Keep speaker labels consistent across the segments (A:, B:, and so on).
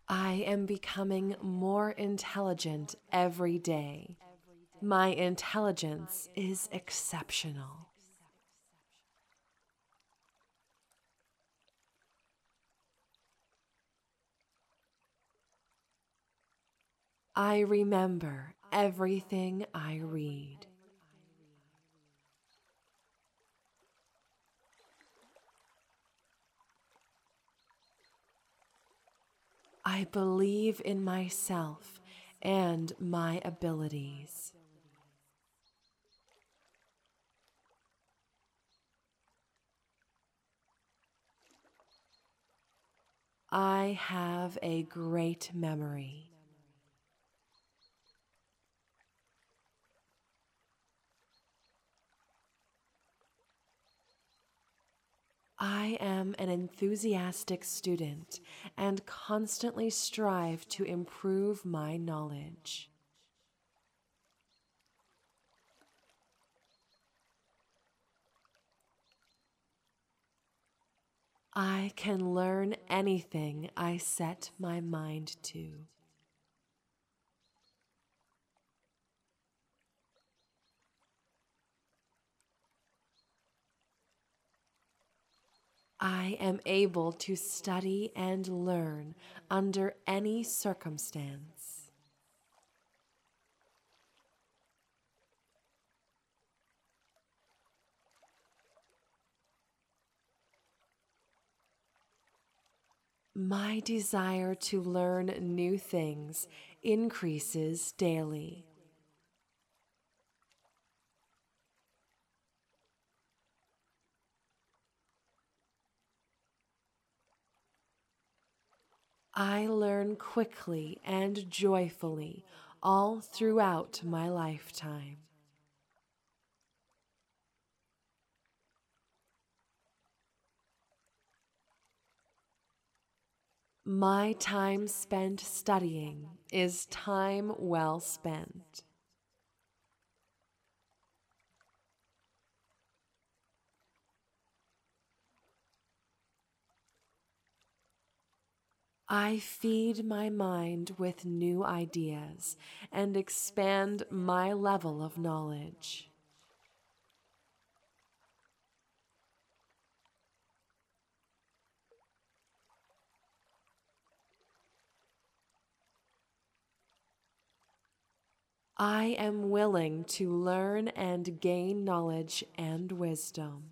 A: I am becoming more intelligent every day. My intelligence is exceptional. I remember everything I read. I believe in myself and my abilities. I have a great memory. I am an enthusiastic student and constantly strive to improve my knowledge. I can learn anything I set my mind to. I am able to study and learn under any circumstance. My desire to learn new things increases daily. I learn quickly and joyfully all throughout my lifetime. My time spent studying is time well spent. I feed my mind with new ideas and expand my level of knowledge. I am willing to learn and gain knowledge and wisdom.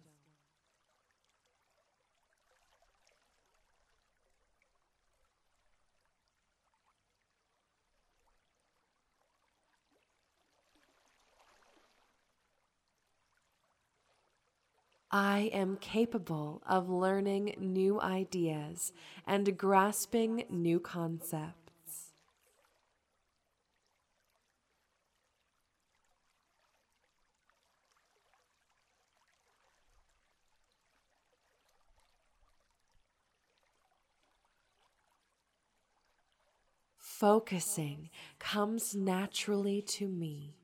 A: I am capable of learning new ideas and grasping new concepts. Focusing comes naturally to me.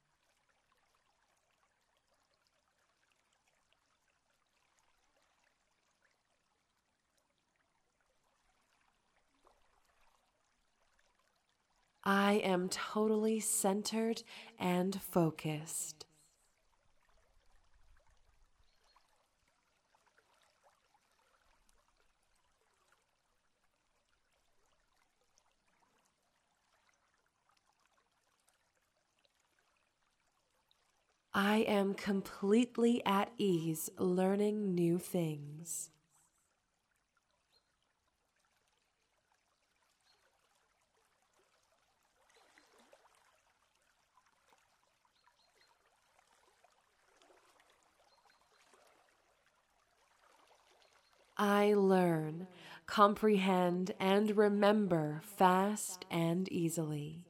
A: I am totally centered and focused. I am completely at ease learning new things. I learn, comprehend, and remember fast and easily.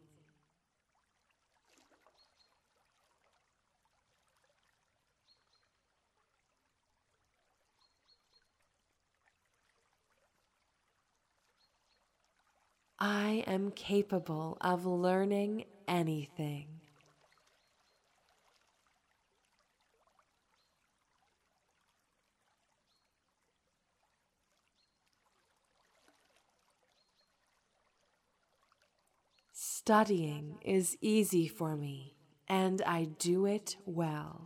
A: I am capable of learning anything. Studying is easy for me, and I do it well.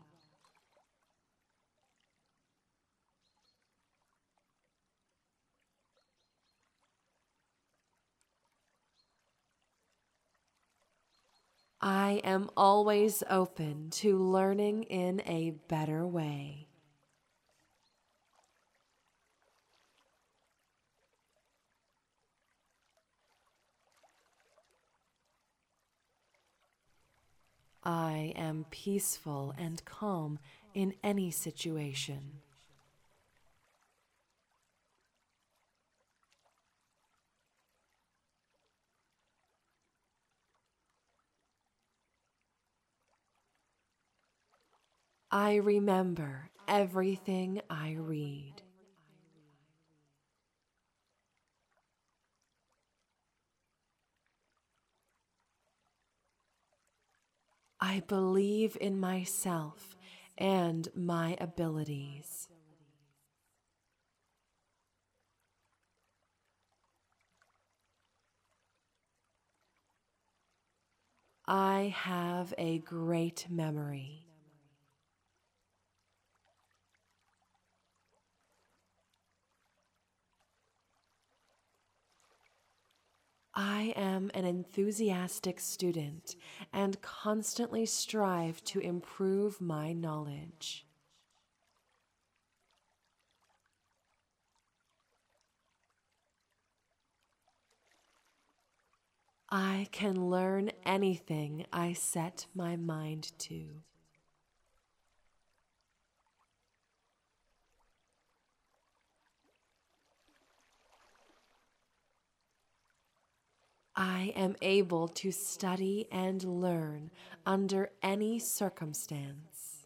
A: I am always open to learning in a better way. I am peaceful and calm in any situation. I remember everything I read. I believe in myself and my abilities. I have a great memory. I am an enthusiastic student and constantly strive to improve my knowledge. I can learn anything I set my mind to. I am able to study and learn under any circumstance.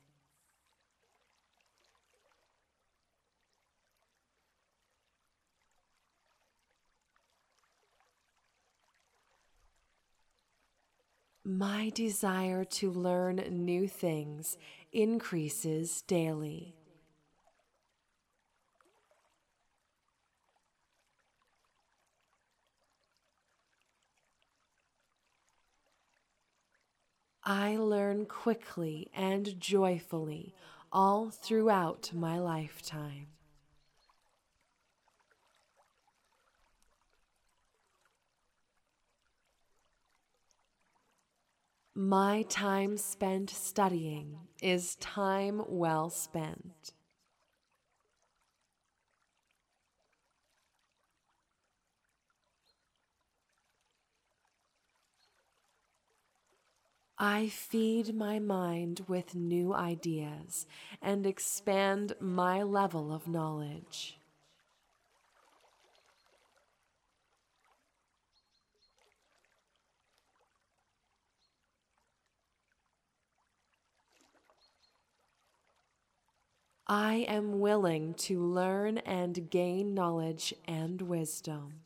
A: My desire to learn new things increases daily. I learn quickly and joyfully all throughout my lifetime. My time spent studying is time well spent. I feed my mind with new ideas and expand my level of knowledge. I am willing to learn and gain knowledge and wisdom.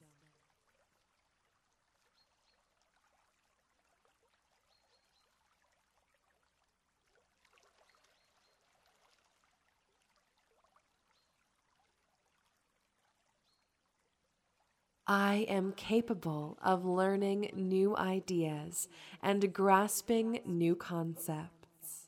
A: I am capable of learning new ideas and grasping new concepts.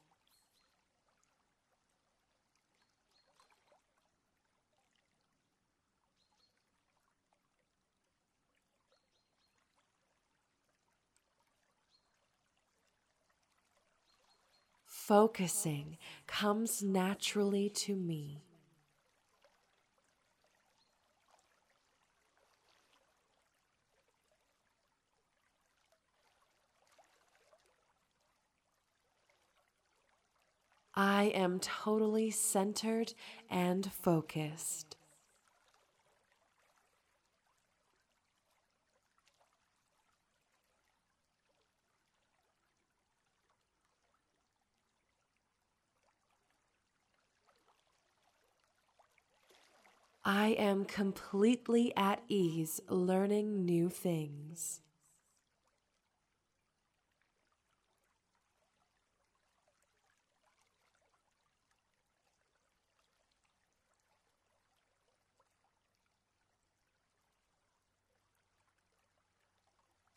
A: Focusing comes naturally to me. I am totally centered and focused. I am completely at ease learning new things.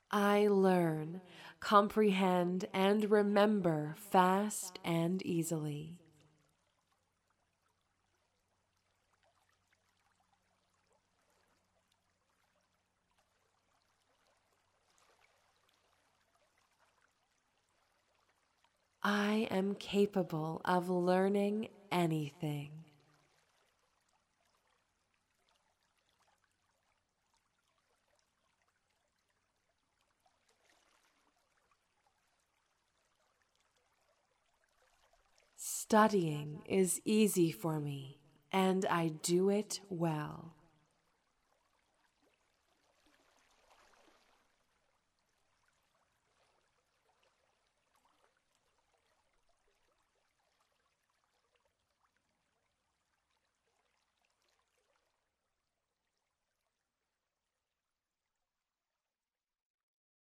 A: I learn, comprehend, and remember fast and easily. I am capable of learning anything. Studying is easy for me, and I do it well.